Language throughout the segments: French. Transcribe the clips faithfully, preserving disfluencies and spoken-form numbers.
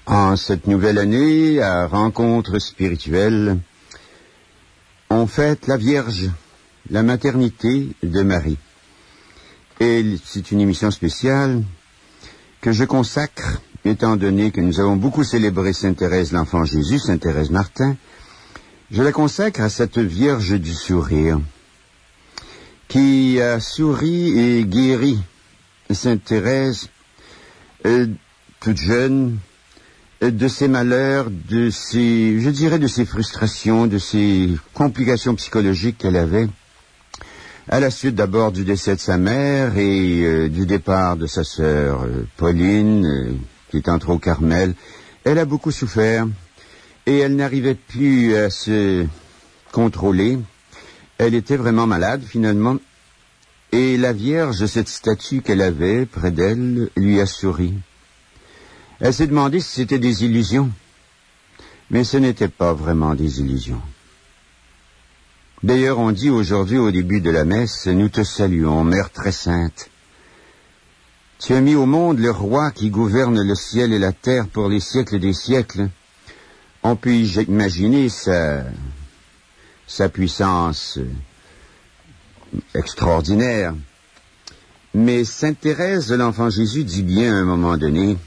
En cette nouvelle année, à Rencontre spirituelle, on fête la Vierge, la maternité de Marie. Et c'est une émission spéciale que je consacre, étant donné que nous avons beaucoup célébré Sainte Thérèse l'Enfant Jésus, Sainte Thérèse Martin, je la consacre à cette Vierge du sourire, qui a souri et guéri Sainte Thérèse, euh, toute jeune, de ses malheurs, de ses, je dirais, de ses frustrations, de ses complications psychologiques qu'elle avait, à la suite d'abord du décès de sa mère et euh, du départ de sa sœur euh, Pauline, euh, qui est entrée au Carmel. Elle a beaucoup souffert et elle n'arrivait plus à se contrôler. Elle était vraiment malade finalement. Et la Vierge, cette statue qu'elle avait près d'elle, lui a souri. Elle s'est demandé si c'était des illusions. Mais ce n'était pas vraiment des illusions. D'ailleurs, on dit aujourd'hui au début de la messe, « Nous te saluons, Mère très sainte. Tu as mis au monde le roi qui gouverne le ciel et la terre pour les siècles des siècles. » On peut imaginer sa, sa puissance extraordinaire. Mais Sainte Thérèse de l'Enfant Jésus dit bien à un moment donné,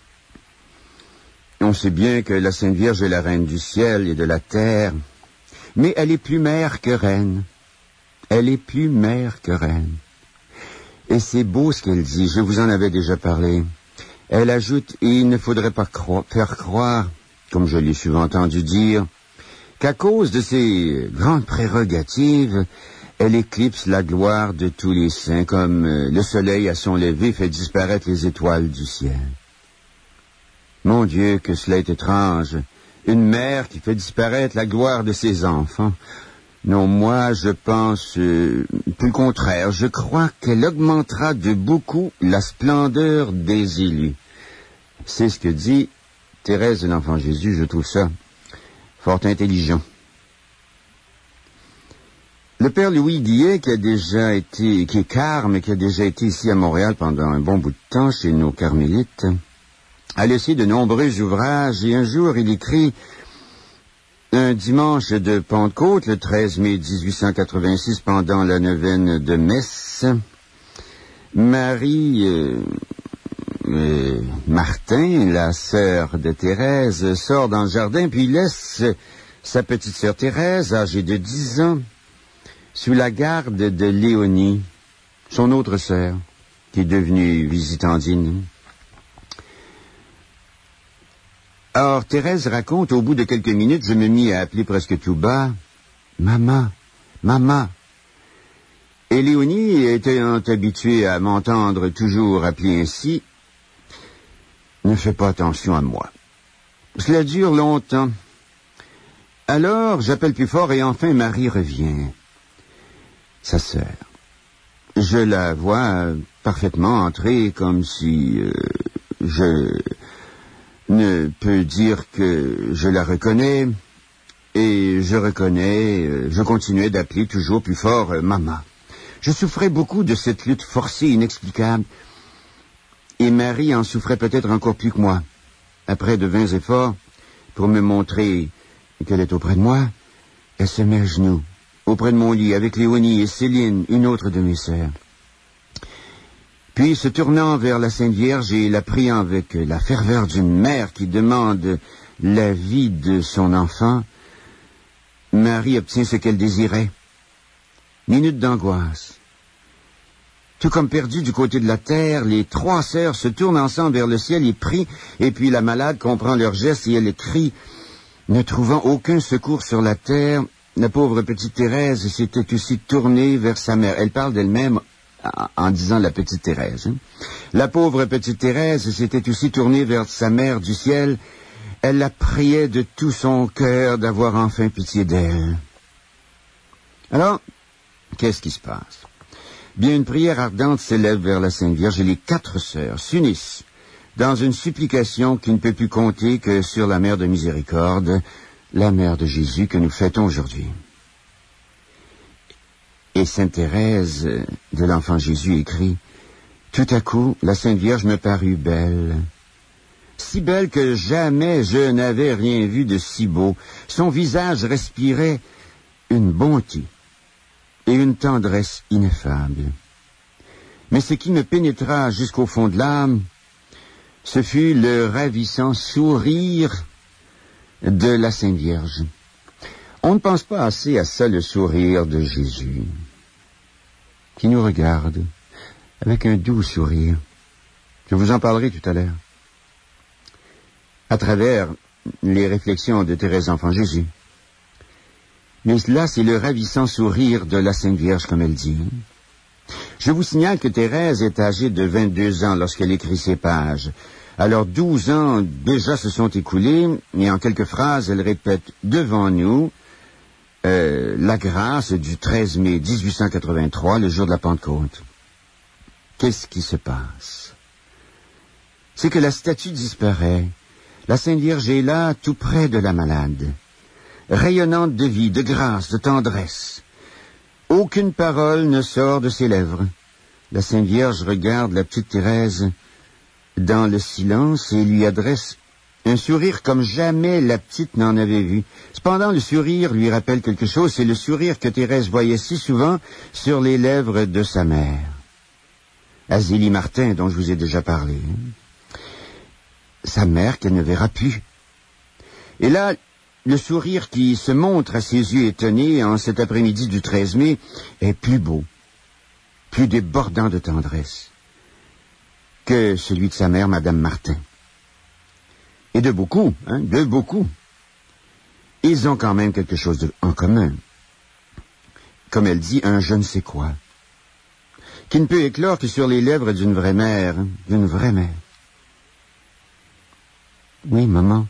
on sait bien que la Sainte Vierge est la reine du ciel et de la terre, mais elle est plus mère que reine. Elle est plus mère que reine. Et c'est beau ce qu'elle dit, je vous en avais déjà parlé. Elle ajoute, et il ne faudrait pas cro- faire croire, comme je l'ai souvent entendu dire, qu'à cause de ses grandes prérogatives, elle éclipse la gloire de tous les saints, comme le soleil à son lever fait disparaître les étoiles du ciel. Mon Dieu, que cela est étrange. Une mère qui fait disparaître la gloire de ses enfants. Non, moi, je pense euh, tout le contraire. Je crois qu'elle augmentera de beaucoup la splendeur des élus. C'est ce que dit Thérèse de l'Enfant Jésus. Je trouve ça fort intelligent. Le père Louis Guillet, qui a déjà été, qui est carme, qui a déjà été ici à Montréal pendant un bon bout de temps chez nos carmélites, a laissé de nombreux ouvrages et un jour il écrit un dimanche de Pentecôte, le treize mai dix-huit cent quatre-vingt-six, pendant la neuvaine de Messe, Marie euh, euh, Martin, la sœur de Thérèse, sort dans le jardin puis laisse sa petite sœur Thérèse, âgée de dix ans, sous la garde de Léonie, son autre sœur, qui est devenue visitandine. Or, Thérèse raconte, au bout de quelques minutes, je me mis à appeler presque tout bas, « Maman, maman !» Et Léonie, étant habituée à m'entendre toujours appeler ainsi, ne fait pas attention à moi. Cela dure longtemps. Alors, j'appelle plus fort et enfin Marie revient. Sa sœur. Je la vois parfaitement entrer comme si euh, je ne peux dire que je la reconnais, et je reconnais, euh, je continuais d'appeler toujours plus fort euh, maman. Je souffrais beaucoup de cette lutte forcée, inexplicable, et Marie en souffrait peut-être encore plus que moi. Après de vains efforts, pour me montrer qu'elle est auprès de moi, elle se met à genoux, auprès de mon lit, avec Léonie et Céline, une autre de mes sœurs. Puis, se tournant vers la Sainte Vierge et la priant avec la ferveur d'une mère qui demande la vie de son enfant, Marie obtient ce qu'elle désirait. Minute d'angoisse. Tout comme perdue du côté de la terre, les trois sœurs se tournent ensemble vers le ciel et prient, et puis la malade comprend leurs gestes et elle crie, ne trouvant aucun secours sur la terre. La pauvre petite Thérèse s'était aussi tournée vers sa mère. Elle parle d'elle-même en disant la petite Thérèse. Hein. La pauvre petite Thérèse s'était aussi tournée vers sa mère du ciel. Elle la priait de tout son cœur d'avoir enfin pitié d'elle. Alors, qu'est-ce qui se passe? Bien, une prière ardente s'élève vers la Sainte Vierge et les quatre sœurs s'unissent dans une supplication qui ne peut plus compter que sur la Mère de Miséricorde, la Mère de Jésus que nous fêtons aujourd'hui. Et Sainte Thérèse de l'Enfant Jésus écrit, « Tout à coup, la Sainte Vierge me parut belle. si belle que jamais je n'avais rien vu de si beau. Son visage respirait une bonté et une tendresse ineffable. Mais ce qui me pénétra jusqu'au fond de l'âme, ce fut le ravissant sourire de la Sainte Vierge. On ne pense pas assez à ça, le sourire de Jésus, qui nous regarde avec un doux sourire. Je vous en parlerai tout à l'heure, à travers les réflexions de Thérèse Enfant Jésus. Mais là, c'est le ravissant sourire de la Sainte Vierge, comme elle dit. Je vous signale que Thérèse est âgée de vingt-deux ans lorsqu'elle écrit ces pages. Alors douze ans déjà se sont écoulés, et en quelques phrases, elle répète devant nous euh, la grâce du treize mai dix-huit cent quatre-vingt-trois, le jour de la Pentecôte. Qu'est-ce qui se passe? C'est que la statue disparaît. La Sainte Vierge est là, tout près de la malade, rayonnante de vie, de grâce, de tendresse. Aucune parole ne sort de ses lèvres. La Sainte Vierge regarde la petite Thérèse dans le silence et lui adresse un sourire comme jamais la petite n'en avait vu. Cependant, le sourire lui rappelle quelque chose, c'est le sourire que Thérèse voyait si souvent sur les lèvres de sa mère, Azélie Martin, dont je vous ai déjà parlé. Sa mère qu'elle ne verra plus. Et là, le sourire qui se montre à ses yeux étonnés en cet après-midi du treize mai est plus beau, plus débordant de tendresse que celui de sa mère, Madame Martin. Et de beaucoup, hein, de beaucoup. Ils ont quand même quelque chose de, en commun. Comme elle dit, un je ne sais quoi, qui ne peut éclore que sur les lèvres d'une vraie mère, hein, d'une vraie mère. Oui, maman.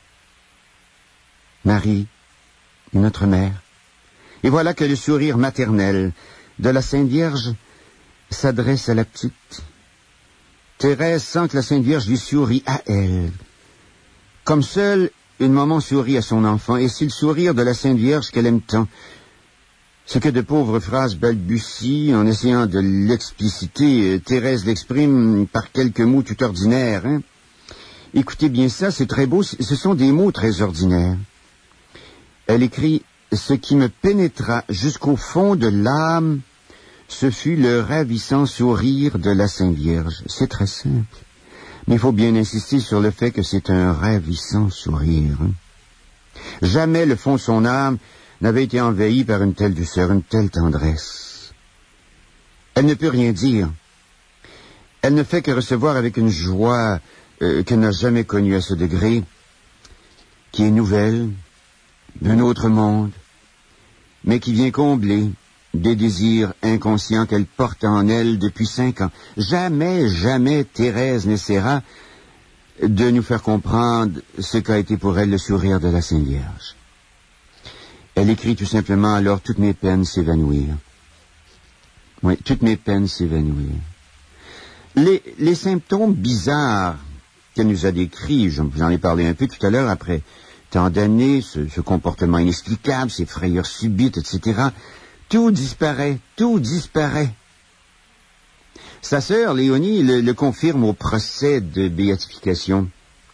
Marie est notre mère. Et voilà que le sourire maternel de la Sainte Vierge s'adresse à la petite. Thérèse sent que la Sainte Vierge lui sourit à elle, comme seule une maman sourit à son enfant, et c'est le sourire de la Sainte Vierge qu'elle aime tant. Ce que de pauvres phrases balbutient en essayant de l'expliciter, Thérèse l'exprime par quelques mots tout ordinaires. Hein? Écoutez bien ça, c'est très beau, ce sont des mots très ordinaires. Elle écrit « Ce qui me pénétra jusqu'au fond de l'âme, ce fut le ravissant sourire de la Sainte Vierge. » C'est très simple, mais il faut bien insister sur le fait que c'est un ravissant sourire. Hein? Jamais le fond de son âme n'avait été envahi par une telle douceur, une telle tendresse. Elle ne peut rien dire. Elle ne fait que recevoir avec une joie euh, qu'elle n'a jamais connue à ce degré, qui est nouvelle, d'un autre monde, mais qui vient combler des désirs inconscients qu'elle porte en elle depuis cinq ans. Jamais, jamais Thérèse n'essaiera de nous faire comprendre ce qu'a été pour elle le sourire de la Sainte Vierge. Elle écrit tout simplement « Alors toutes mes peines s'évanouirent. » Oui, toutes mes peines s'évanouirent. Les, les symptômes bizarres qu'elle nous a décrits, je vous en ai parlé un peu tout à l'heure, après tant d'années, ce, ce comportement inexplicable, ces frayeurs subites, et cetera, tout disparaît, tout disparaît. Sa sœur, Léonie, le, le confirme au procès de béatification.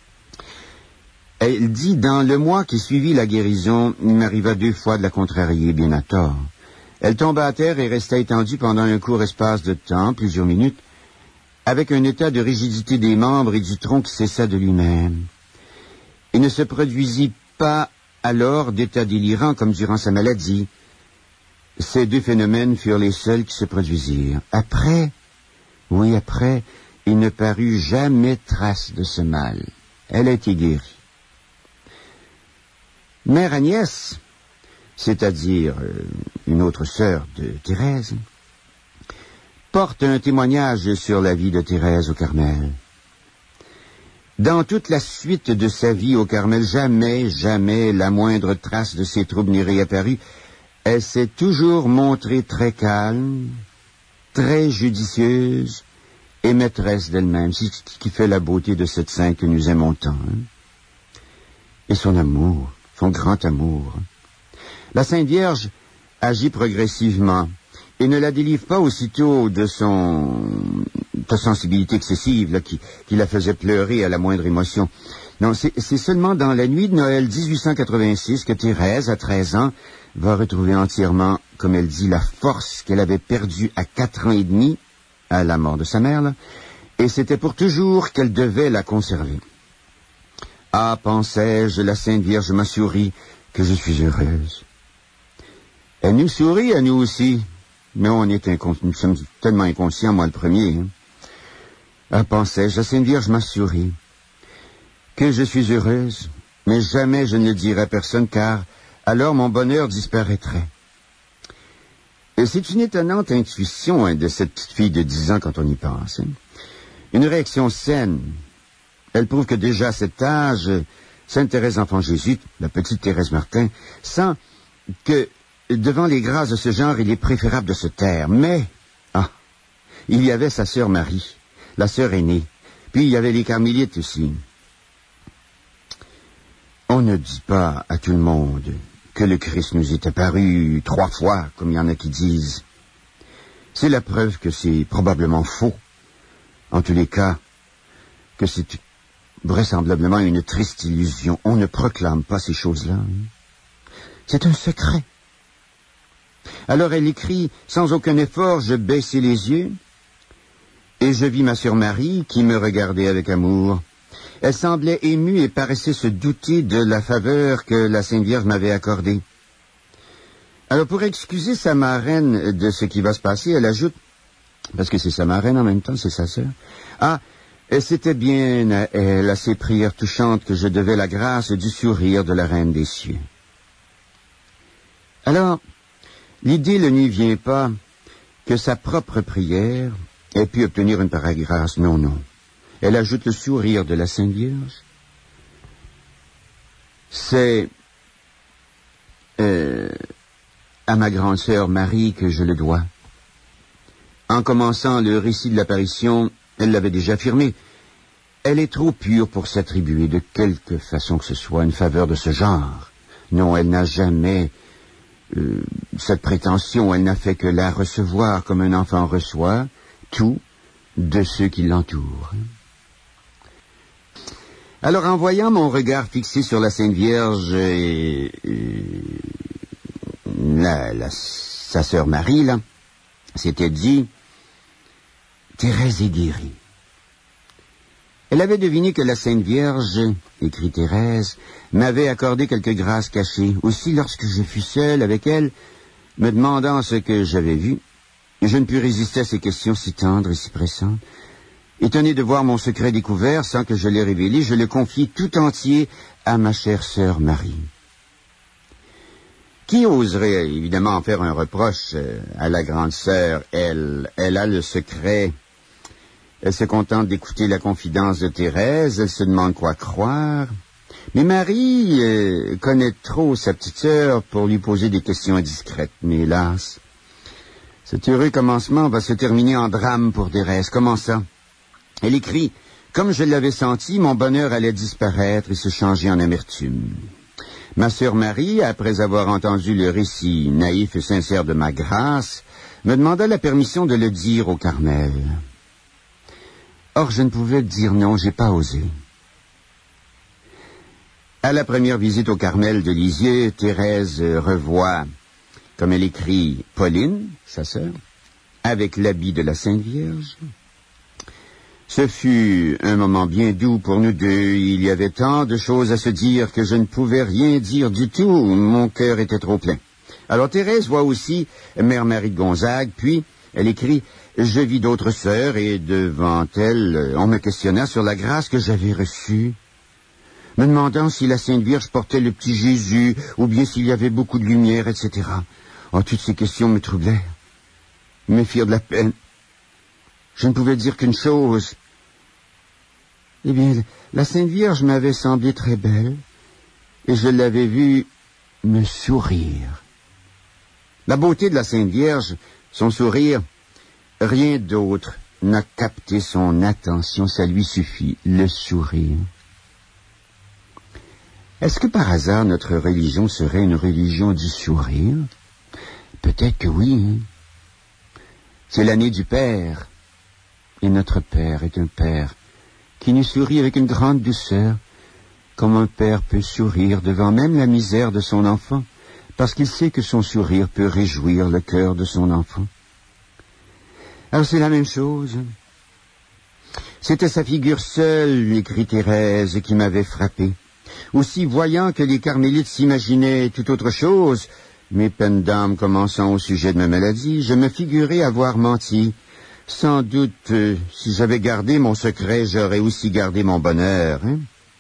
Elle dit, dans le mois qui suivit la guérison, il m'arriva deux fois de la contrarier, bien à tort. Elle tomba à terre et resta étendue pendant un court espace de temps, plusieurs minutes, avec un état de rigidité des membres et du tronc qui cessa de lui-même. Il ne se produisit pas alors d'état délirant comme durant sa maladie. Ces deux phénomènes furent les seuls qui se produisirent. Après, oui, après, il ne parut jamais trace de ce mal. Elle a été guérie. Mère Agnès, c'est-à-dire euh, une autre sœur de Thérèse, porte un témoignage sur la vie de Thérèse au Carmel. Dans toute la suite de sa vie au Carmel, jamais, jamais la moindre trace de ses troubles n'est réapparue. Elle s'est toujours montrée très calme, très judicieuse et maîtresse d'elle-même. C'est ce qui fait la beauté de cette sainte que nous aimons tant. Hein? Et son amour, son grand amour. La Sainte Vierge agit progressivement. et ne la délivre pas aussitôt de son de sensibilité excessive là, qui, qui la faisait pleurer à la moindre émotion. Non, c'est, c'est seulement dans la nuit de Noël dix-huit cent quatre-vingt-six que Thérèse, à treize ans, va retrouver entièrement, comme elle dit, la force qu'elle avait perdue à quatre ans et demi, à la mort de sa mère, là, et c'était pour toujours qu'elle devait la conserver. Ah, pensais-je, la Sainte Vierge m'a souri, que je suis heureuse. Elle nous sourit à nous aussi, mais on est incons- nous sommes tellement inconscients, moi le premier. Hein. Ah, pensais-je, la Sainte Vierge m'a souri, que je suis heureuse, mais jamais je ne le dirai à personne, car alors mon bonheur disparaîtrait. Et c'est une étonnante intuition hein, de cette petite fille de dix ans quand on y pense. Hein. Une réaction saine. Elle prouve que déjà à cet âge, Sainte Thérèse d'Enfant Jésus, la petite Thérèse Martin, sent que devant les grâces de ce genre, il est préférable de se taire. Mais, ah, il y avait sa sœur Marie, la sœur aînée, puis il y avait les carmélites aussi. On ne dit pas à tout le monde que le Christ nous est apparu trois fois, comme il y en a qui disent. C'est la preuve que c'est probablement faux. En tous les cas, que c'est vraisemblablement une triste illusion. On ne proclame pas ces choses-là. C'est un secret. Alors elle écrit, sans aucun effort, je baissai les yeux, et je vis ma sœur Marie, qui me regardait avec amour. Elle semblait émue et paraissait se douter de la faveur que la Sainte Vierge m'avait accordée. Alors, pour excuser sa marraine de ce qui va se passer, elle ajoute, parce que c'est sa marraine en même temps, c'est sa sœur, ah, c'était bien à elle, à ses prières touchantes, que je devais la grâce du sourire de la Reine des cieux. Alors, l'idée ne lui vient pas que sa propre prière ait pu obtenir une pareille grâce. Non, non. Elle ajoute le sourire de la Sainte Vierge. C'est euh, à ma grande sœur Marie que je le dois. En commençant le récit de l'apparition, elle l'avait déjà affirmé. Elle est trop pure pour s'attribuer de quelque façon que ce soit une faveur de ce genre. Non, elle n'a jamais euh, cette prétention. Elle n'a fait que la recevoir comme un enfant reçoit tout de ceux qui l'entourent. Alors, en voyant mon regard fixé sur la Sainte Vierge et, et la, la, sa sœur Marie, là, s'était dit, Thérèse est guérie. Elle avait deviné que la Sainte Vierge, écrit Thérèse, m'avait accordé quelques grâces cachées. Aussi, lorsque je fus seul avec elle, me demandant ce que j'avais vu, je ne pus résister à ces questions si tendres et si pressantes. Étonné de voir mon secret découvert, sans que je l'ai révélé, je le confiai tout entier à ma chère sœur Marie. Qui oserait évidemment en faire un reproche à la grande sœur? Elle, elle a le secret. Elle se contente d'écouter la confidence de Thérèse, elle se demande quoi croire. Mais Marie euh, connaît trop sa petite sœur pour lui poser des questions indiscrètes. Mais hélas, cet heureux commencement va se terminer en drame pour Thérèse. Comment ça? Elle écrit, « Comme je l'avais senti, mon bonheur allait disparaître et se changer en amertume. Ma sœur Marie, après avoir entendu le récit naïf et sincère de ma grâce, me demanda la permission de le dire au Carmel. Or, je ne pouvais dire non, j'ai pas osé. À la première visite au Carmel de Lisieux, Thérèse revoit, comme elle écrit, Pauline, sa sœur, avec l'habit de la Sainte Vierge. Ce fut un moment bien doux pour nous deux. Il y avait tant de choses à se dire que je ne pouvais rien dire du tout. Mon cœur était trop plein. Alors Thérèse voit aussi Mère Marie de Gonzague, puis elle écrit « Je vis d'autres sœurs et devant elles, on me questionna sur la grâce que j'avais reçue, me demandant si la Sainte Vierge portait le petit Jésus ou bien s'il y avait beaucoup de lumière, et cetera. Oh, toutes ces questions me troublèrent, me firent de la peine. Je ne pouvais dire qu'une chose. Eh bien, la Sainte Vierge m'avait semblé très belle, et je l'avais vue me sourire. La beauté de la Sainte Vierge, son sourire, rien d'autre n'a capté son attention, ça lui suffit, le sourire. Est-ce que par hasard notre religion serait une religion du sourire? Peut-être que oui, hein? C'est l'année du Père. Et notre Père est un Père qui nous sourit avec une grande douceur, comme un père peut sourire devant même la misère de son enfant, parce qu'il sait que son sourire peut réjouir le cœur de son enfant. Alors c'est la même chose. C'était sa figure seule, écrit Thérèse, qui m'avait frappé. Aussi, voyant que les carmélites s'imaginaient tout autre chose, mes peines d'âme commençant au sujet de ma maladie, je me figurais avoir menti. Sans doute, euh, si j'avais gardé mon secret, j'aurais aussi gardé mon bonheur. Hein?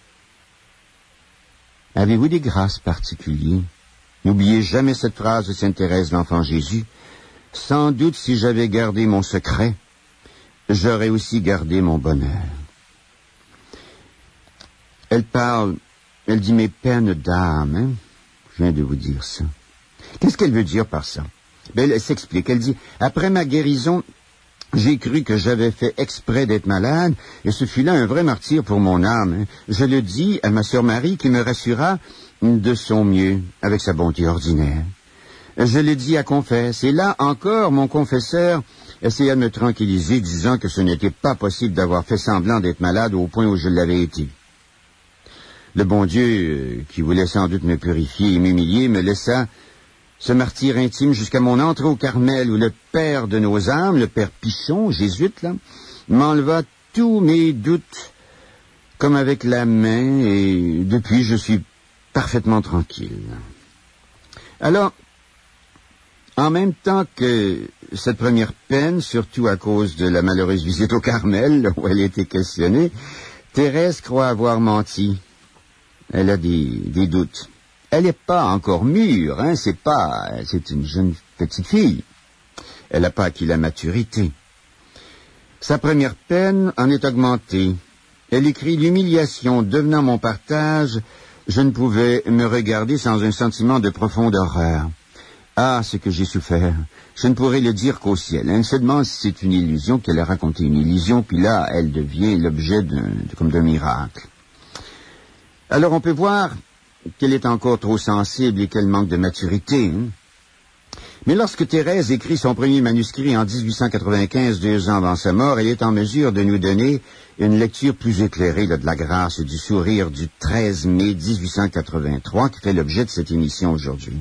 Avez-vous des grâces particulières? N'oubliez jamais cette phrase de Sainte Thérèse, l'Enfant Jésus. Sans doute, si j'avais gardé mon secret, j'aurais aussi gardé mon bonheur. Elle parle, elle dit mes peines d'âme. Hein? Je viens de vous dire ça. Qu'est-ce qu'elle veut dire par ça? Ben, elle s'explique. Elle dit, après ma guérison, j'ai cru que j'avais fait exprès d'être malade, et ce fut là un vrai martyr pour mon âme. Je le dis à ma sœur Marie, qui me rassura de son mieux, avec sa bonté ordinaire. Je l'ai dit à Confesse, et là encore, mon confesseur essaya de me tranquilliser, disant que ce n'était pas possible d'avoir fait semblant d'être malade au point où je l'avais été. Le bon Dieu, qui voulait sans doute me purifier et m'humilier, me laissa ce martyr intime jusqu'à mon entrée au Carmel, où le père de nos âmes, le père Pichon, jésuite, là, m'enleva tous mes doutes comme avec la main, et depuis je suis parfaitement tranquille. Alors, en même temps que cette première peine, surtout à cause de la malheureuse visite au Carmel, où elle était questionnée, Thérèse croit avoir menti. Elle a des, des doutes. Elle n'est pas encore mûre, hein, c'est pas, c'est une jeune petite fille. Elle n'a pas acquis la maturité. Sa première peine en est augmentée. Elle écrit, l'humiliation devenant mon partage, je ne pouvais me regarder sans un sentiment de profonde horreur. Ah, ce que j'ai souffert, je ne pourrais le dire qu'au ciel. Elle se demande si c'est une illusion, qu'elle a raconté une illusion, puis là, elle devient l'objet d'un, comme d'un miracle. Alors on peut voir qu'elle est encore trop sensible et qu'elle manque de maturité. Hein? Mais lorsque Thérèse écrit son premier manuscrit en dix-huit cent quatre-vingt-quinze, deux ans avant sa mort, elle est en mesure de nous donner une lecture plus éclairée là, de la grâce et du sourire du treize mai dix-huit cent quatre-vingt-trois qui fait l'objet de cette émission aujourd'hui.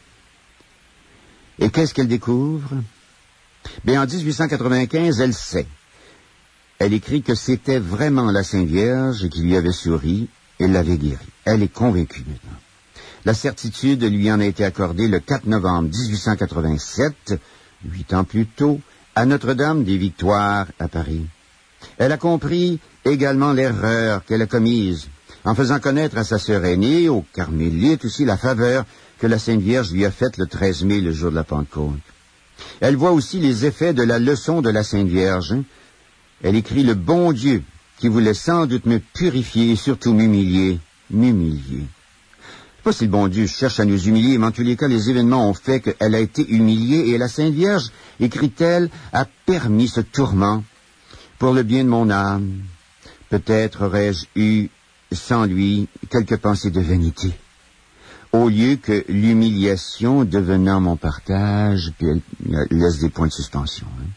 Et qu'est-ce qu'elle découvre? Bien, en dix-huit cent quatre-vingt-quinze, elle sait. Elle écrit que c'était vraiment la Sainte Vierge qui lui avait souri et l'avait guérie. Elle est convaincue maintenant. La certitude lui en a été accordée le quatre novembre dix-huit cent quatre-vingt-sept, huit ans plus tôt, à Notre-Dame des Victoires à Paris. Elle a compris également l'erreur qu'elle a commise en faisant connaître à sa sœur aînée, au Carmélite aussi, la faveur que la Sainte Vierge lui a faite le treize mai, le jour de la Pentecôte. Elle voit aussi les effets de la leçon de la Sainte Vierge. Elle écrit « Le bon Dieu qui voulait sans doute me purifier et surtout m'humilier, m'humilier. » Je ne sais pas si le bon Dieu cherche à nous humilier, mais en tous les cas, les événements ont fait qu'elle a été humiliée et la Sainte Vierge, écrit-elle, a permis ce tourment pour le bien de mon âme. Peut-être aurais-je eu, sans lui, quelques pensées de vanité. Au lieu que l'humiliation devenant mon partage, puis elle laisse des points de suspension. Hein.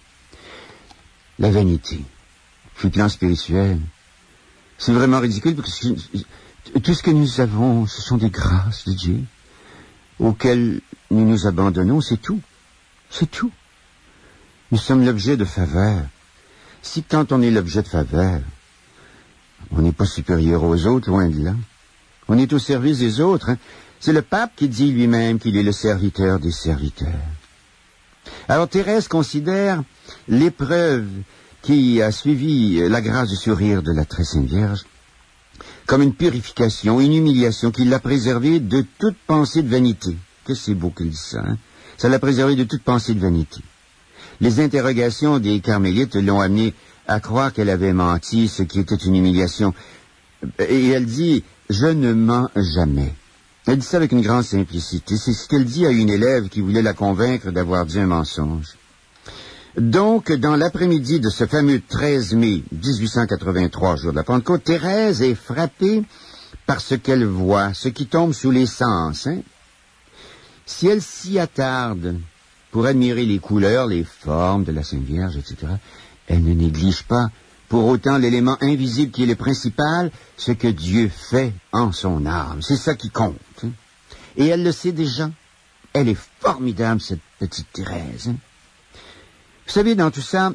La vanité, sur le plan spirituel, c'est vraiment ridicule parce que tout ce que nous avons, ce sont des grâces de Dieu auxquelles nous nous abandonnons, c'est tout. C'est tout. Nous sommes l'objet de faveur. Si quand on est l'objet de faveur, on n'est pas supérieur aux autres, loin de là. On est au service des autres. Hein. C'est le pape qui dit lui-même qu'il est le serviteur des serviteurs. Alors Thérèse considère l'épreuve qui a suivi la grâce du sourire de la très Sainte Vierge comme une purification, une humiliation qui l'a préservée de toute pensée de vanité. Que c'est beau qu'il dise ça, hein? Ça l'a préservée de toute pensée de vanité. Les interrogations des carmélites l'ont amenée à croire qu'elle avait menti, ce qui était une humiliation. Et elle dit, je ne mens jamais. Elle dit ça avec une grande simplicité. C'est ce qu'elle dit à une élève qui voulait la convaincre d'avoir dit un mensonge. Donc, dans l'après-midi de ce fameux treize mai dix-huit cent quatre-vingt-trois, jour de la Pentecôte, Thérèse est frappée par ce qu'elle voit, ce qui tombe sous les sens. Hein? Si elle s'y attarde, pour admirer les couleurs, les formes de la Sainte Vierge, et cetera, elle ne néglige pas pour autant l'élément invisible qui est le principal, ce que Dieu fait en son âme. C'est ça qui compte. Hein? Et elle le sait déjà. Elle est formidable, cette petite Thérèse. Hein? Vous savez, dans tout ça,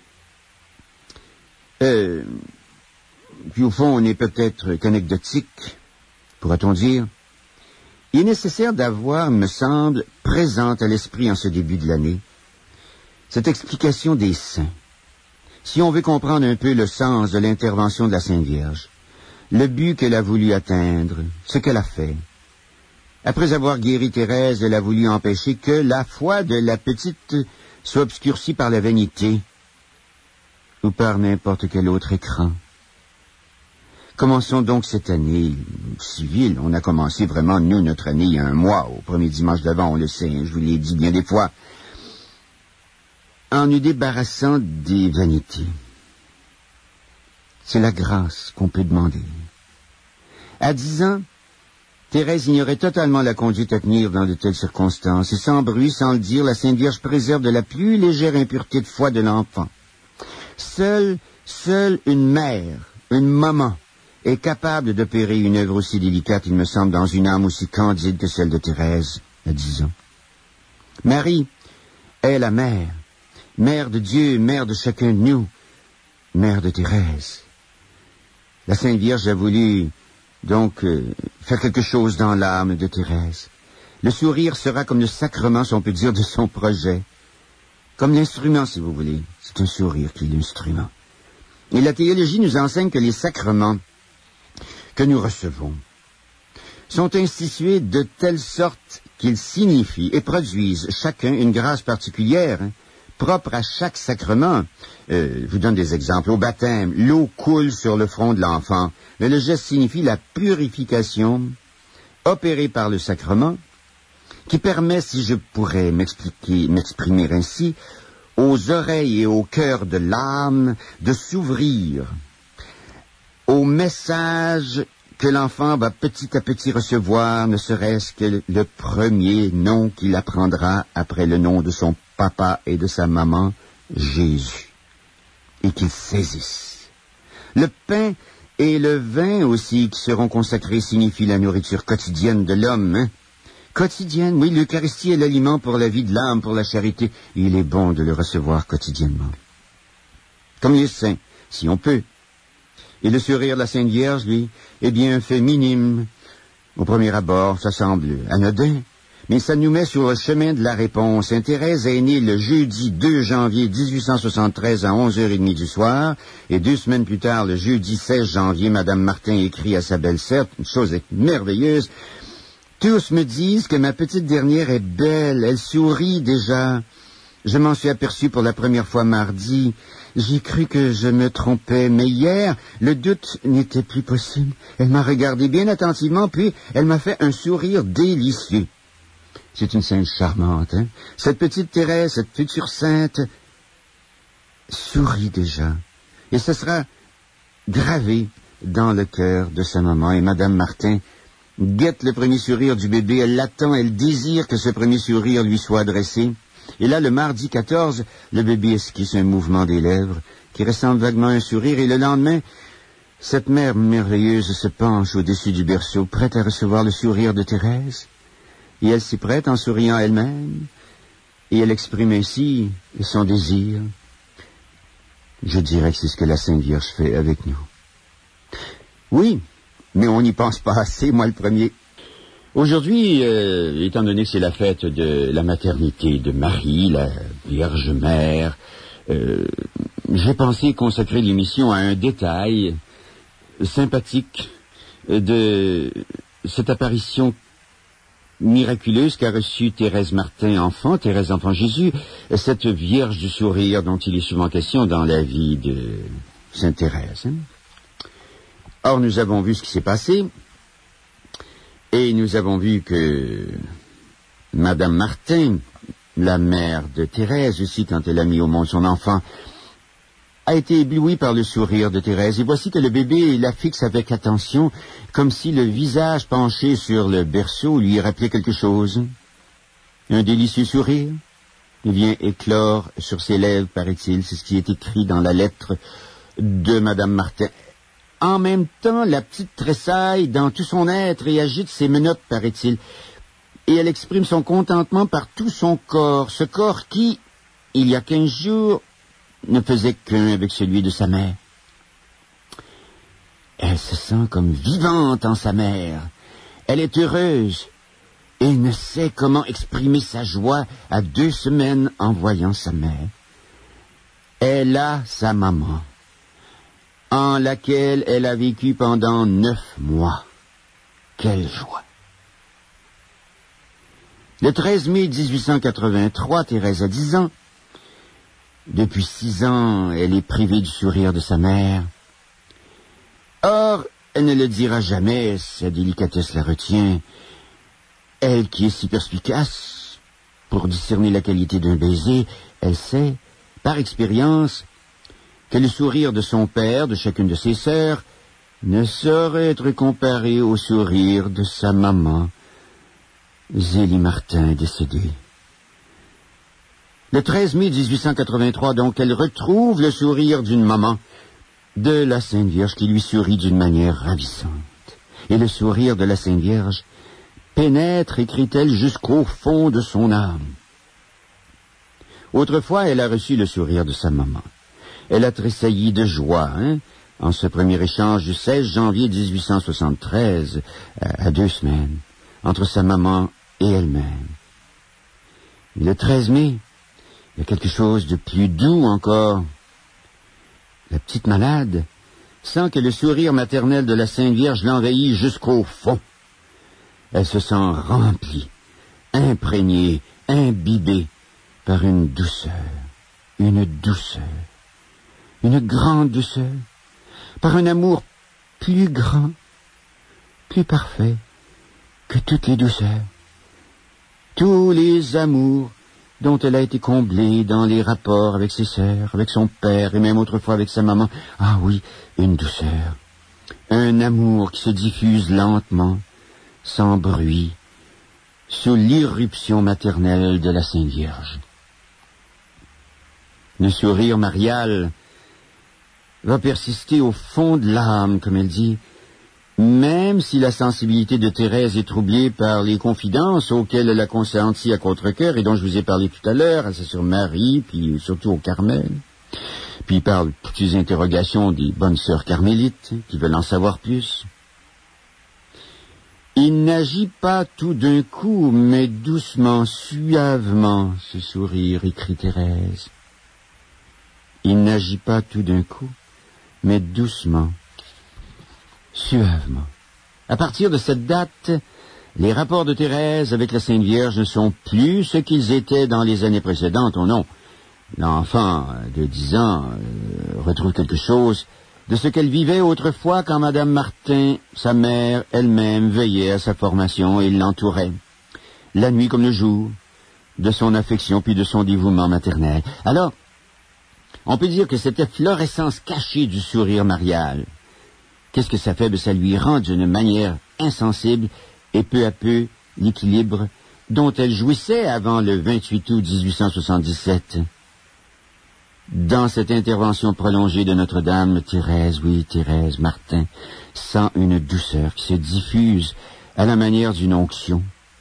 euh, puis au fond, on n'est peut-être qu'anecdotique, pourra-t-on dire. Il est nécessaire d'avoir, me semble, présente à l'esprit en ce début de l'année, cette explication des saints. Si on veut comprendre un peu le sens de l'intervention de la Sainte Vierge, le but qu'elle a voulu atteindre, ce qu'elle a fait. Après avoir guéri Thérèse, elle a voulu empêcher que la foi de la petite soit obscurcie par la vanité ou par n'importe quel autre écran. Commençons donc cette année civile. On a commencé vraiment, nous, notre année, il y a un mois, au premier dimanche d'avant, on le sait, hein, je vous l'ai dit bien des fois, en nous débarrassant des vanités. C'est la grâce qu'on peut demander. À dix ans, Thérèse ignorait totalement la conduite à tenir dans de telles circonstances, et sans bruit, sans le dire, la Sainte Vierge préserve de la plus légère impureté de foi de l'enfant. Seule, seule une mère, une maman, est capable d'opérer une œuvre aussi délicate, il me semble, dans une âme aussi candide que celle de Thérèse, à dix ans. Marie est la mère, mère de Dieu, mère de chacun de nous, mère de Thérèse. La Sainte Vierge a voulu, donc, euh, faire quelque chose dans l'âme de Thérèse. Le sourire sera comme le sacrement, si on peut dire, de son projet. Comme l'instrument, si vous voulez. C'est un sourire qui est l'instrument. Et la théologie nous enseigne que les sacrements que nous recevons sont institués de telle sorte qu'ils signifient et produisent chacun une grâce particulière, hein, propre à chaque sacrement. Euh, je vous donne des exemples. Au baptême, l'eau coule sur le front de l'enfant, mais le geste signifie la purification opérée par le sacrement, qui permet, si je pourrais m'expliquer, m'exprimer ainsi, aux oreilles et au cœur de l'âme de s'ouvrir au message que l'enfant va petit à petit recevoir, ne serait-ce que le premier nom qu'il apprendra après le nom de son papa et de sa maman, Jésus, et qu'il saisisse. Le pain et le vin aussi qui seront consacrés signifient la nourriture quotidienne de l'homme. Hein? Quotidienne, oui, l'Eucharistie est l'aliment pour la vie de l'âme, pour la charité. Il est bon de le recevoir quotidiennement. Comme les saints, si on peut. Et le sourire de la Sainte Vierge, lui, est bien un fait minime. Au premier abord, ça semble anodin, mais ça nous met sur le chemin de la réponse. Sainte Thérèse est née le jeudi deux janvier dix-huit cent soixante-treize à onze heures trente du soir, et deux semaines plus tard, le jeudi seize janvier, Madame Martin écrit à sa belle-sœur, une chose merveilleuse, « Tous me disent que ma petite dernière est belle, elle sourit déjà. Je m'en suis aperçu pour la première fois mardi. J'ai cru que je me trompais, mais hier, le doute n'était plus possible. Elle m'a regardé bien attentivement, puis elle m'a fait un sourire délicieux. » C'est une sainte charmante, hein? Cette petite Thérèse, cette future sainte, sourit déjà. Et ce sera gravé dans le cœur de sa maman. Et Madame Martin guette le premier sourire du bébé. Elle l'attend, elle désire que ce premier sourire lui soit adressé. Et là, le mardi quatorze, le bébé esquisse un mouvement des lèvres qui ressemble vaguement à un sourire. Et le lendemain, cette mère merveilleuse se penche au-dessus du berceau, prête à recevoir le sourire de Thérèse. Et elle s'y prête en souriant elle-même. Et elle exprime ainsi son désir. Je dirais que c'est ce que la Sainte Vierge fait avec nous. Oui, mais on n'y pense pas assez, moi le premier. Aujourd'hui, euh, étant donné que c'est la fête de la maternité de Marie, la Vierge Mère, euh, j'ai pensé consacrer l'émission à un détail sympathique de cette apparition miraculeuse qu'a reçue Thérèse Martin enfant, Thérèse enfant Jésus, cette Vierge du sourire dont il est souvent question dans la vie de Sainte Thérèse. Hein? Or, nous avons vu ce qui s'est passé. Et nous avons vu que Madame Martin, la mère de Thérèse aussi, quand elle a mis au monde son enfant, a été éblouie par le sourire de Thérèse. Et voici que le bébé la fixe avec attention, comme si le visage penché sur le berceau lui rappelait quelque chose. Un délicieux sourire. vient éclore sur ses lèvres, paraît-il. C'est ce qui est écrit dans la lettre de Madame Martin. En même temps, la petite tressaille dans tout son être et agite ses menottes, paraît-il. Et elle exprime son contentement par tout son corps, ce corps qui, il y a quinze jours, ne faisait qu'un avec celui de sa mère. Elle se sent comme vivante en sa mère. Elle est heureuse et ne sait comment exprimer sa joie à deux semaines en voyant sa mère. Elle a sa maman, en laquelle elle a vécu pendant neuf mois. Quelle joie! Le treize mai dix-huit cent quatre-vingt-trois, Thérèse a dix ans. Depuis six ans, elle est privée du sourire de sa mère. Or, elle ne le dira jamais, sa délicatesse la retient. Elle qui est si perspicace pour discerner la qualité d'un baiser, elle sait, par expérience, que le sourire de son père, de chacune de ses sœurs, ne saurait être comparé au sourire de sa maman. Zélie Martin est décédée. Le treize mai dix-huit cent quatre-vingt-trois, donc, elle retrouve le sourire d'une maman, de la Sainte Vierge qui lui sourit d'une manière ravissante. Et le sourire de la Sainte Vierge pénètre, écrit-elle, jusqu'au fond de son âme. Autrefois, elle a reçu le sourire de sa maman. Elle a tressailli de joie, hein, en ce premier échange du seize janvier dix-huit cent soixante-treize, à, à deux semaines, entre sa maman et elle-même. Le treize mai, il y a quelque chose de plus doux encore. La petite malade sent que le sourire maternel de la Sainte Vierge l'envahit jusqu'au fond. Elle se sent remplie, imprégnée, imbibée par une douceur, une douceur, une grande douceur, par un amour plus grand, plus parfait que toutes les douceurs, tous les amours dont elle a été comblée dans les rapports avec ses sœurs, avec son père et même autrefois avec sa maman. Ah oui, une douceur, un amour qui se diffuse lentement, sans bruit, sous l'irruption maternelle de la Sainte Vierge. Le sourire marial va persister au fond de l'âme, comme elle dit, même si la sensibilité de Thérèse est troublée par les confidences auxquelles elle a consenti à contre-cœur et dont je vous ai parlé tout à l'heure, à sa sœur Marie, puis surtout au Carmel, puis par toutes les interrogations des bonnes sœurs carmélites qui veulent en savoir plus. Il n'agit pas tout d'un coup, mais doucement, suavement, ce sourire, écrit Thérèse. Il n'agit pas tout d'un coup, mais doucement, suavement. À partir de cette date, les rapports de Thérèse avec la Sainte Vierge ne sont plus ce qu'ils étaient dans les années précédentes, oh non. L'enfant de dix ans euh, retrouve quelque chose de ce qu'elle vivait autrefois quand Madame Martin, sa mère elle-même, veillait à sa formation et l'entourait, la nuit comme le jour, de son affection puis de son dévouement maternel. Alors, on peut dire que cette efflorescence cachée du sourire marial, qu'est-ce que ça fait? Ben, ça lui rend d'une manière insensible et peu à peu l'équilibre dont elle jouissait avant le vingt-huit août dix-huit cent soixante-dix-sept. Dans cette intervention prolongée de Notre-Dame, Thérèse, oui, Thérèse Martin, sent une douceur qui se diffuse à la manière d'une onction.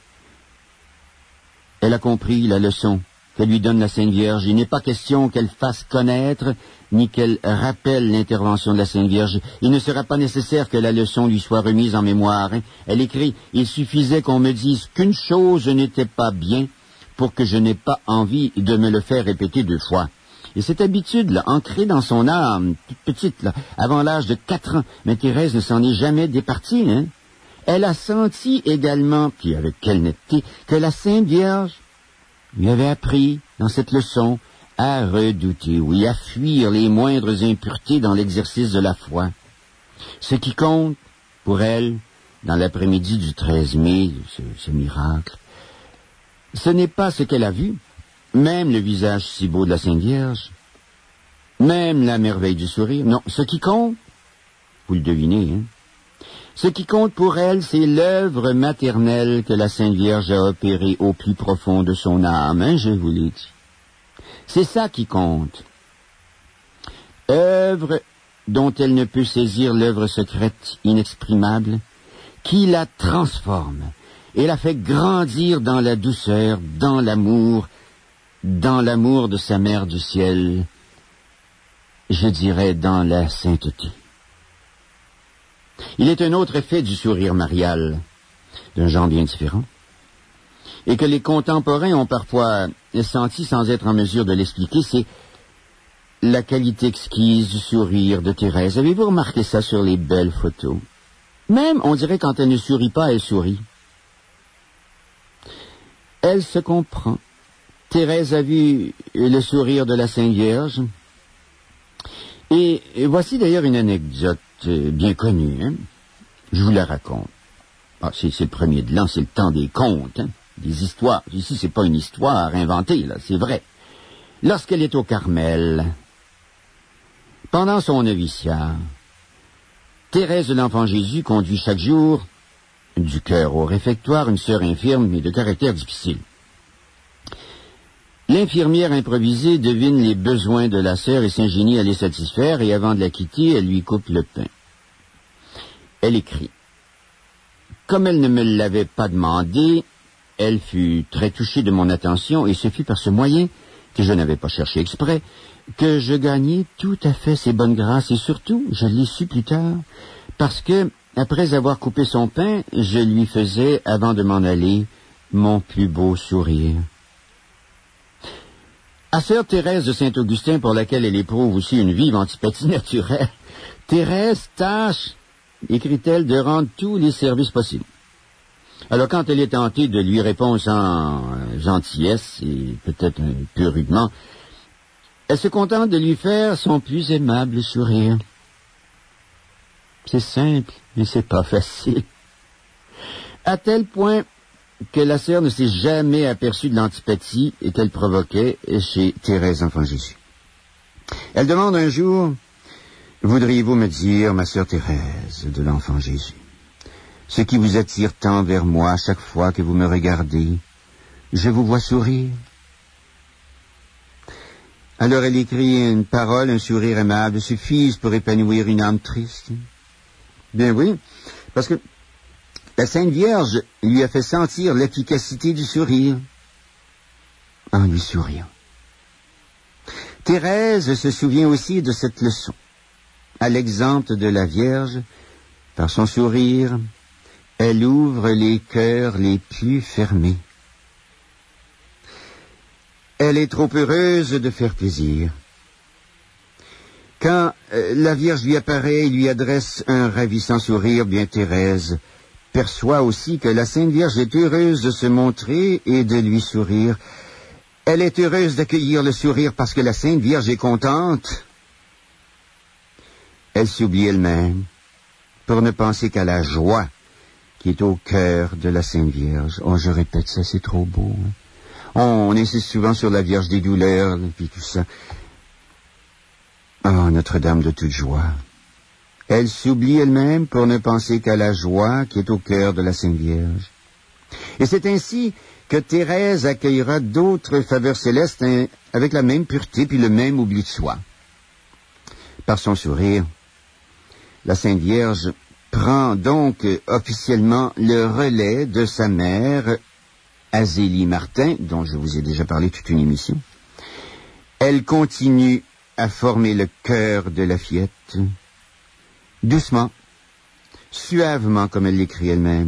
Elle a compris la leçon que lui donne la Sainte Vierge. Il n'est pas question qu'elle fasse connaître, ni qu'elle rappelle l'intervention de la Sainte Vierge. Il ne sera pas nécessaire que la leçon lui soit remise en mémoire. Hein. Elle écrit, « Il suffisait qu'on me dise qu'une chose n'était pas bien pour que je n'ai pas envie de me le faire répéter deux fois. » Et cette habitude, là, ancrée dans son âme, toute petite, là, avant l'âge de quatre ans, mais Thérèse ne s'en est jamais départie, hein. Elle a senti également, puis avec quelle netteté, que la Sainte Vierge lui avait appris, dans cette leçon, à redouter, oui, à fuir les moindres impuretés dans l'exercice de la foi. Ce qui compte, pour elle, dans l'après-midi du treize mai, ce, ce miracle, ce n'est pas ce qu'elle a vu, même le visage si beau de la Sainte Vierge, même la merveille du sourire. Non, ce qui compte, vous le devinez, hein, ce qui compte pour elle, c'est l'œuvre maternelle que la Sainte Vierge a opérée au plus profond de son âme, hein, je vous l'ai dit. C'est ça qui compte. Œuvre dont elle ne peut saisir l'œuvre secrète inexprimable, qui la transforme et la fait grandir dans la douceur, dans l'amour, dans l'amour de sa mère du ciel, je dirais dans la sainteté. Il est un autre effet du sourire marial, d'un genre bien différent, et que les contemporains ont parfois senti sans être en mesure de l'expliquer, c'est la qualité exquise du sourire de Thérèse. Avez-vous remarqué ça sur les belles photos? Même, on dirait, quand elle ne sourit pas, elle sourit. Elle se comprend. Thérèse a vu le sourire de la Sainte Vierge. Et, et voici d'ailleurs une anecdote euh, bien connue. Hein? Je vous la raconte. Ah, c'est, c'est le premier de l'an, c'est le temps des contes, hein? Des histoires. Ici, c'est pas une histoire inventée, là, c'est vrai. Lorsqu'elle est au Carmel, pendant son noviciat, Thérèse de l'Enfant Jésus conduit chaque jour, du cœur au réfectoire, une sœur infirme mais de caractère difficile. L'infirmière improvisée devine les besoins de la sœur et s'ingénie à les satisfaire, et avant de la quitter, elle lui coupe le pain. Elle écrit. Comme elle ne me l'avait pas demandé, elle fut très touchée de mon attention, et ce fut par ce moyen, que je n'avais pas cherché exprès, que je gagnai tout à fait ses bonnes grâces, et surtout, je l'ai su plus tard, parce que, après avoir coupé son pain, je lui faisais, avant de m'en aller, mon plus beau sourire. À sœur Thérèse de Saint-Augustin, pour laquelle elle éprouve aussi une vive antipathie naturelle, Thérèse tâche, écrit-elle, de rendre tous les services possibles. Alors quand elle est tentée de lui répondre sans gentillesse, et peut-être un peu rudement, elle se contente de lui faire son plus aimable sourire. C'est simple, mais c'est pas facile. À tel point que la sœur ne s'est jamais aperçue de l'antipathie qu'elle provoquait chez Thérèse Enfant Jésus. Elle demande un jour, « Voudriez-vous me dire, ma sœur Thérèse de l'Enfant Jésus, ce qui vous attire tant vers moi chaque fois que vous me regardez, je vous vois sourire. » Alors elle écrit une parole, un sourire aimable suffisent pour épanouir une âme triste. Bien oui, parce que la Sainte Vierge lui a fait sentir l'efficacité du sourire en lui souriant. Thérèse se souvient aussi de cette leçon. À l'exemple de la Vierge, par son sourire, elle ouvre les cœurs les plus fermés. Elle est trop heureuse de faire plaisir. Quand euh, la Vierge lui apparaît et lui adresse un ravissant sourire, bien Thérèse perçoit aussi que la Sainte Vierge est heureuse de se montrer et de lui sourire. Elle est heureuse d'accueillir le sourire parce que la Sainte Vierge est contente. Elle s'oublie elle-même pour ne penser qu'à la joie qui est au cœur de la Sainte Vierge. Oh, je répète ça, c'est trop beau. Hein? On, on insiste souvent sur la Vierge des douleurs, et puis tout ça. Oh, Notre-Dame de toute joie. Elle s'oublie elle-même pour ne penser qu'à la joie qui est au cœur de la Sainte Vierge. Et c'est ainsi que Thérèse accueillera d'autres faveurs célestes hein, avec la même pureté puis le même oubli de soi. Par son sourire, la Sainte Vierge prend donc officiellement le relais de sa mère, Azélie Martin, dont je vous ai déjà parlé toute une émission. Elle continue à former le cœur de la fillette, doucement, suavement, comme elle l'écrit elle-même.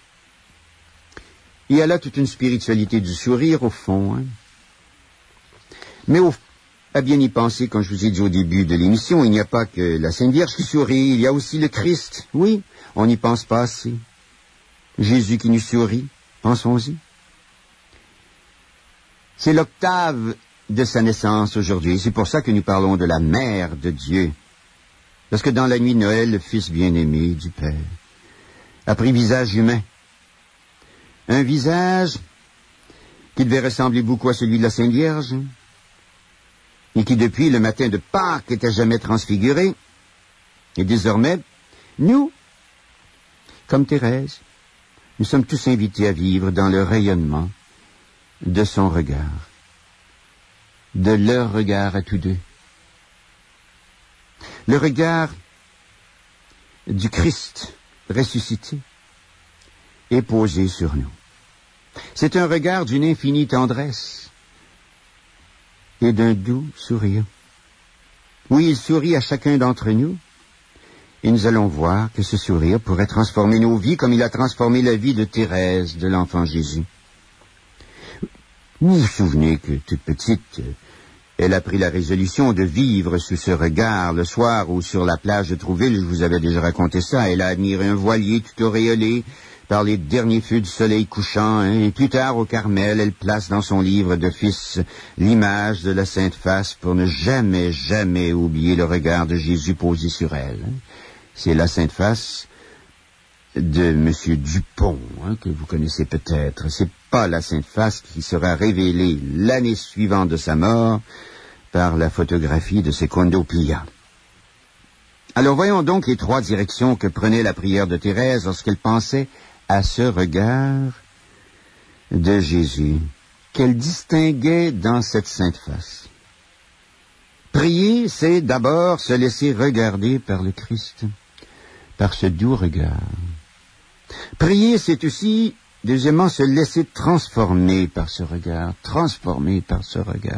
Et elle a toute une spiritualité du sourire, au fond. Hein. Mais au, à bien y penser, comme je vous ai dit au début de l'émission, il n'y a pas que la Sainte Vierge qui sourit, il y a aussi le Christ. Oui, on n'y pense pas assez. Jésus qui nous sourit, pensons-y. C'est l'octave de sa naissance aujourd'hui. C'est pour ça que nous parlons de la Mère de Dieu. Parce que dans la nuit de Noël, le Fils bien-aimé du Père a pris visage humain. Un visage qui devait ressembler beaucoup à celui de la Sainte Vierge et qui, depuis le matin de Pâques, n'était jamais transfiguré. Et désormais, nous, comme Thérèse, nous sommes tous invités à vivre dans le rayonnement de son regard. de leur regard à tous deux. Le regard du Christ ressuscité est posé sur nous. C'est un regard d'une infinie tendresse et d'un doux sourire. Oui, il sourit à chacun d'entre nous, et nous allons voir que ce sourire pourrait transformer nos vies comme il a transformé la vie de Thérèse, de l'enfant Jésus. Vous vous souvenez que, toute petite, elle a pris la résolution de vivre sous ce regard le soir où, sur la plage de Trouville, je vous avais déjà raconté ça, elle a admiré un voilier tout auréolé par les derniers feux du soleil couchant, hein, et plus tard, au Carmel, elle place dans son livre d'office l'image de la Sainte Face pour ne jamais, jamais oublier le regard de Jésus posé sur elle. Hein. C'est la Sainte Face de M. Dupont, hein, que vous connaissez peut-être. C'est pas la Sainte Face qui sera révélée l'année suivante de sa mort par la photographie de Secondo Plia. Alors voyons donc les trois directions que prenait la prière de Thérèse lorsqu'elle pensait à ce regard de Jésus qu'elle distinguait dans cette Sainte Face. Prier, c'est d'abord se laisser regarder par le Christ, par ce doux regard. Prier, c'est aussi, deuxièmement, se laisser transformer par ce regard, transformer par ce regard.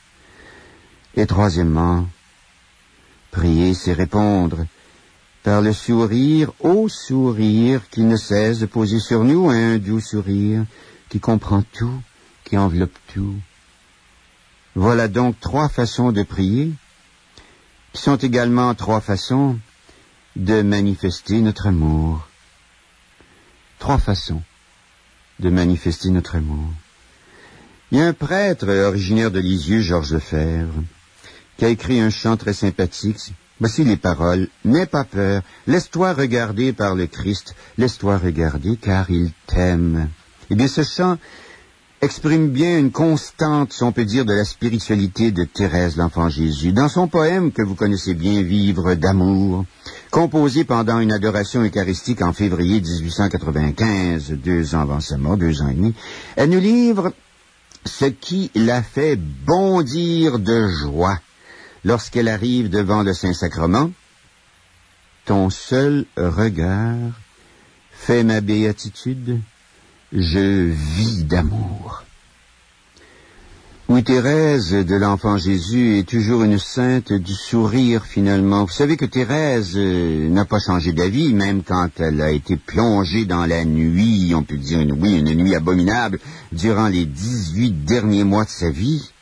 Et troisièmement, prier, c'est répondre par le sourire au sourire qui ne cesse de poser sur nous, un doux sourire qui comprend tout, qui enveloppe tout. Voilà donc trois façons de prier, qui sont également trois façons de manifester notre amour. Trois façons de manifester notre amour. Il y a un prêtre originaire de Lisieux, Georges Lefebvre, qui a écrit un chant très sympathique. Voici les paroles. « N'aie pas peur, laisse-toi regarder par le Christ, laisse-toi regarder car il t'aime. » Eh bien, ce chant exprime bien une constante, si on peut dire, de la spiritualité de Thérèse, l'enfant Jésus. Dans son poème que vous connaissez bien, « Vivre d'amour », composé pendant une adoration eucharistique en février dix-huit cent quatre-vingt-quinze, deux ans avant sa mort, deux ans et demi, elle nous livre ce qui l'a fait bondir de joie lorsqu'elle arrive devant le Saint-Sacrement. Ton seul regard fait ma béatitude, je vis d'amour. Oui, Thérèse de l'enfant Jésus est toujours une sainte du sourire, finalement. Vous savez que Thérèse euh, n'a pas changé d'avis, même quand elle a été plongée dans la nuit, on peut dire une, oui, une nuit abominable, durant les dix-huit derniers mois de sa vie.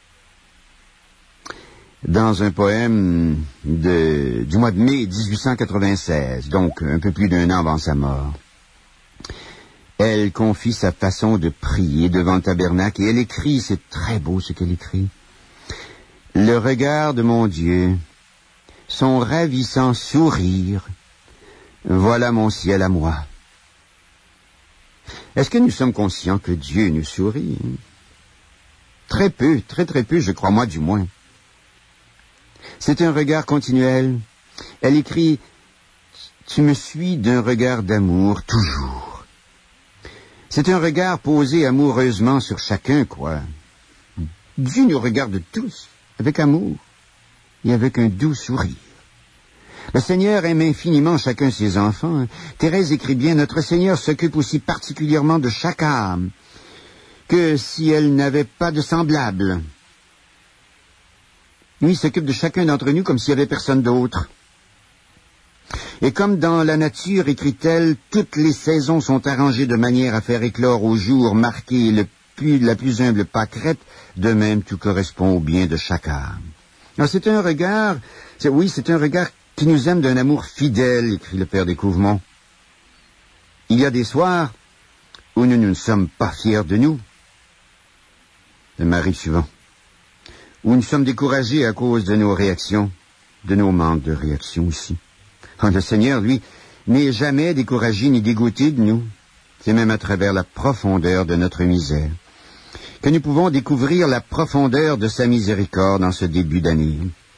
Dans un poème de, du mois de mai dix-huit cent quatre-vingt-seize, donc un peu plus d'un an avant sa mort, elle confie sa façon de prier devant le tabernacle et elle écrit, c'est très beau ce qu'elle écrit. « Le regard de mon Dieu, son ravissant sourire, voilà mon ciel à moi. » Est-ce que nous sommes conscients que Dieu nous sourit? Très peu, très très peu, je crois, moi du moins. C'est un regard continuel. Elle écrit « Tu me suis d'un regard d'amour toujours. » C'est un regard posé amoureusement sur chacun, quoi. Dieu nous regarde tous avec amour et avec un doux sourire. Le Seigneur aime infiniment chacun de ses enfants. Thérèse écrit bien, notre Seigneur s'occupe aussi particulièrement de chaque âme que si elle n'avait pas de semblable. Lui, il s'occupe de chacun d'entre nous comme s'il n'y avait personne d'autre. Et comme dans la nature, écrit-elle, toutes les saisons sont arrangées de manière à faire éclore au jour marqué le plus, la plus humble pâquerette, de même tout correspond au bien de chaque âme. Alors c'est un regard, c'est, oui, c'est un regard qui nous aime d'un amour fidèle, écrit le Père Découvement. Il y a des soirs où nous ne sommes pas fiers de nous. Ça m'arrive souvent. Où nous sommes découragés à cause de nos réactions, de nos manques de réaction aussi. Le Seigneur, lui, n'est jamais découragé ni dégoûté de nous. C'est même à travers la profondeur de notre misère que nous pouvons découvrir la profondeur de sa miséricorde en ce début d'année.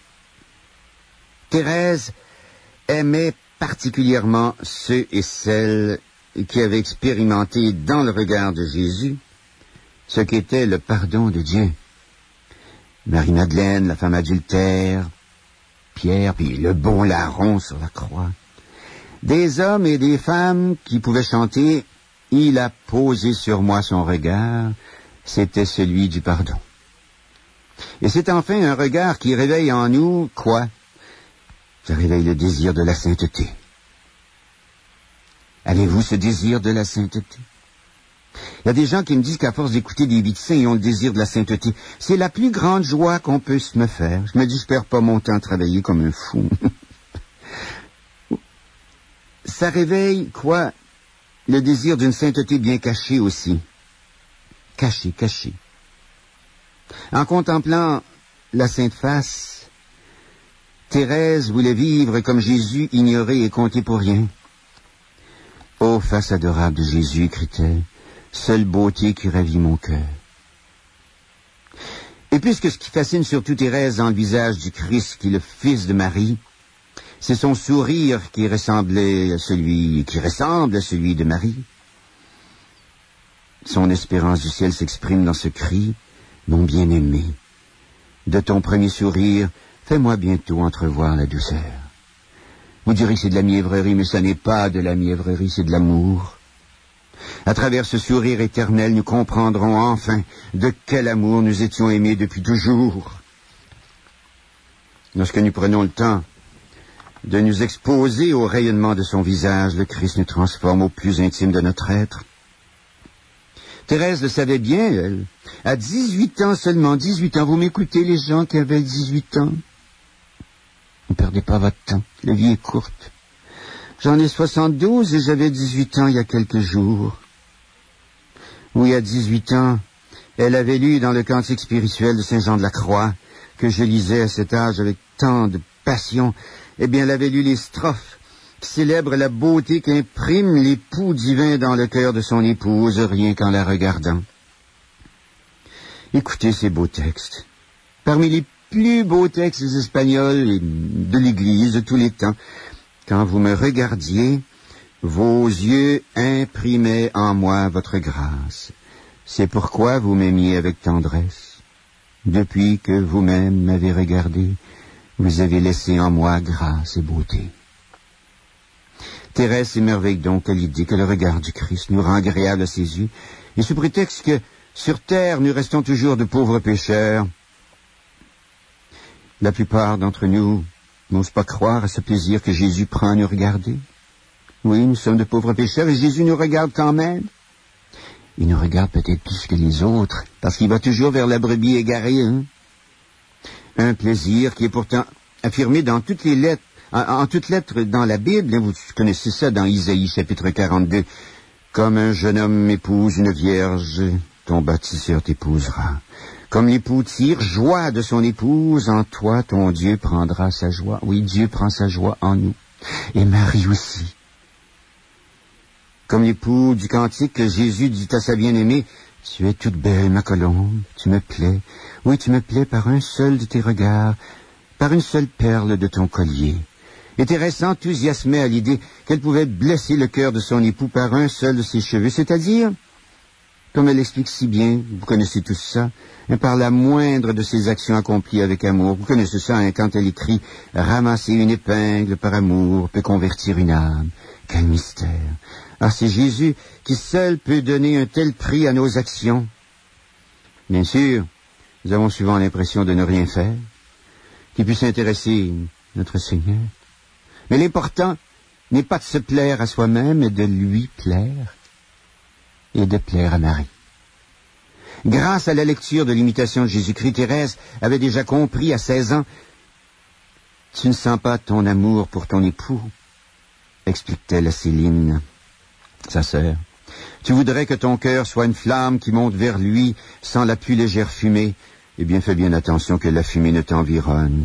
Thérèse aimait particulièrement ceux et celles qui avaient expérimenté dans le regard de Jésus ce qu'était le pardon de Dieu. Marie-Madeleine, la femme adultère, Pierre, puis le bon larron sur la croix. Des hommes et des femmes qui pouvaient chanter « Il a posé sur moi son regard », c'était celui du pardon. Et c'est enfin un regard qui réveille en nous, quoi? Ça réveille le désir de la sainteté. Avez-vous ce désir de la sainteté? Il y a des gens qui me disent qu'à force d'écouter des vies de saints, ils ont le désir de la sainteté. C'est la plus grande joie qu'on peut se me faire. Je me dis, je perds pas mon temps à travailler comme un fou. Ça réveille, quoi? Le désir d'une sainteté bien cachée aussi. Cachée, cachée. En contemplant la Sainte Face, Thérèse voulait vivre comme Jésus, ignoré et compté pour rien. Ô face adorable de Jésus, crie-t-elle, seule beauté qui ravit mon cœur. Et puisque ce qui fascine surtout Thérèse dans le visage du Christ, qui est le fils de Marie, c'est son sourire qui ressemblait à celui, qui ressemble à celui de Marie. Son espérance du ciel s'exprime dans ce cri, mon bien-aimé. De ton premier sourire, fais-moi bientôt entrevoir la douceur. Vous direz que c'est de la mièvrerie, mais ce n'est pas de la mièvrerie, c'est de l'amour. À travers ce sourire éternel, nous comprendrons enfin de quel amour nous étions aimés depuis toujours. Lorsque nous prenons le temps de nous exposer au rayonnement de son visage, le Christ nous transforme au plus intime de notre être. Thérèse le savait bien, elle. À dix-huit ans seulement, dix-huit ans. Vous m'écoutez, les gens qui avaient dix-huit ans? Ne perdez pas votre temps, la vie est courte. J'en ai soixante-douze et j'avais dix-huit ans il y a quelques jours. Oui, à dix-huit ans, elle avait lu dans le cantique spirituel de Saint Jean de la Croix, que je lisais à cet âge avec tant de passion. Eh bien, elle avait lu les strophes qui célèbrent la beauté qu'imprime l'époux divin dans le cœur de son épouse, rien qu'en la regardant. Écoutez ces beaux textes. Parmi les plus beaux textes espagnols de l'Église de tous les temps, quand vous me regardiez, vos yeux imprimaient en moi votre grâce. C'est pourquoi vous m'aimiez avec tendresse. Depuis que vous-même m'avez regardé, vous avez laissé en moi grâce et beauté. Thérèse s'émerveille donc à l'idée que le regard du Christ nous rend agréable à ses yeux, et sous prétexte que sur terre nous restons toujours de pauvres pécheurs, la plupart d'entre nous n'osent pas croire à ce plaisir que Jésus prend à nous regarder. Oui, nous sommes de pauvres pécheurs et Jésus nous regarde quand même. Il nous regarde peut-être plus que les autres, parce qu'il va toujours vers la brebis égarée. Hein? Un plaisir qui est pourtant affirmé dans toutes les lettres, en, en toutes lettres dans la Bible. Hein, vous connaissez ça dans Isaïe chapitre quarante-deux. Comme un jeune homme épouse une vierge, ton bâtisseur t'épousera. Comme l'époux tire joie de son épouse, en toi ton Dieu prendra sa joie. Oui, Dieu prend sa joie en nous. Et Marie aussi. Comme l'époux du cantique que Jésus dit à sa bien-aimée, tu es toute belle, ma colombe, tu me plais. Oui, tu me plais par un seul de tes regards, par une seule perle de ton collier. Et Thérèse s'enthousiasmait à l'idée qu'elle pouvait blesser le cœur de son époux par un seul de ses cheveux, c'est-à-dire, comme elle explique si bien, vous connaissez tous ça, et par la moindre de ses actions accomplies avec amour. Vous connaissez ça hein, quand elle écrit « Ramasser une épingle par amour peut convertir une âme ». Quel mystère! Ah, c'est Jésus qui seul peut donner un tel prix à nos actions. Bien sûr, nous avons souvent l'impression de ne rien faire, qui puisse intéresser notre Seigneur. Mais l'important n'est pas de se plaire à soi-même, mais de lui plaire et de plaire à Marie. Grâce à la lecture de l'imitation de Jésus-Christ, Thérèse avait déjà compris à seize ans « Tu ne sens pas ton amour pour ton époux », explique-t-elle à Céline, sa sœur. « Tu voudrais que ton cœur soit une flamme qui monte vers lui sans la plus légère fumée. Eh bien, fais bien attention que la fumée ne t'environne.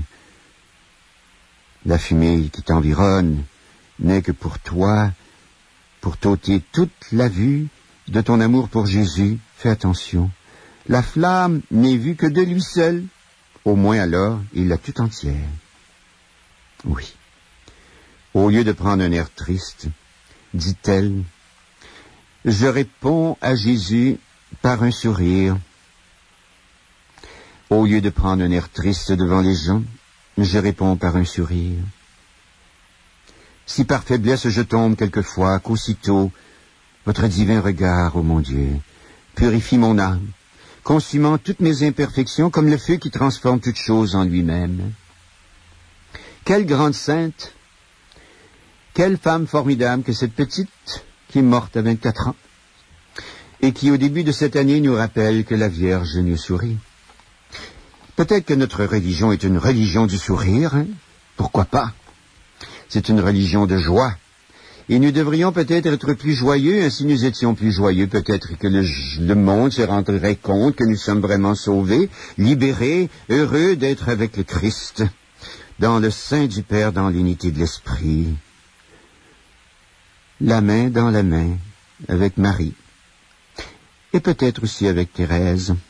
La fumée qui t'environne n'est que pour toi, pour t'ôter toute la vue de ton amour pour Jésus. Fais attention. La flamme n'est vue que de lui seul. Au moins alors, il l'a tout entière. » Oui. Au lieu de prendre un air triste, dit-elle, je réponds à Jésus par un sourire. Au lieu de prendre un air triste devant les gens, je réponds par un sourire. Si par faiblesse je tombe quelquefois, qu'aussitôt, votre divin regard, ô mon Dieu, purifie mon âme, consumant toutes mes imperfections comme le feu qui transforme toute chose en lui-même. Quelle grande sainte, quelle femme formidable que cette petite qui est morte à vingt-quatre ans et qui au début de cette année nous rappelle que la Vierge nous sourit. Peut-être que notre religion est une religion du sourire, hein? Pourquoi pas? C'est une religion de joie. Et nous devrions peut-être être plus joyeux, ainsi nous étions plus joyeux, peut-être que le, le monde se rendrait compte que nous sommes vraiment sauvés, libérés, heureux d'être avec le Christ, dans le sein du Père, dans l'unité de l'Esprit, la main dans la main, avec Marie, et peut-être aussi avec Thérèse.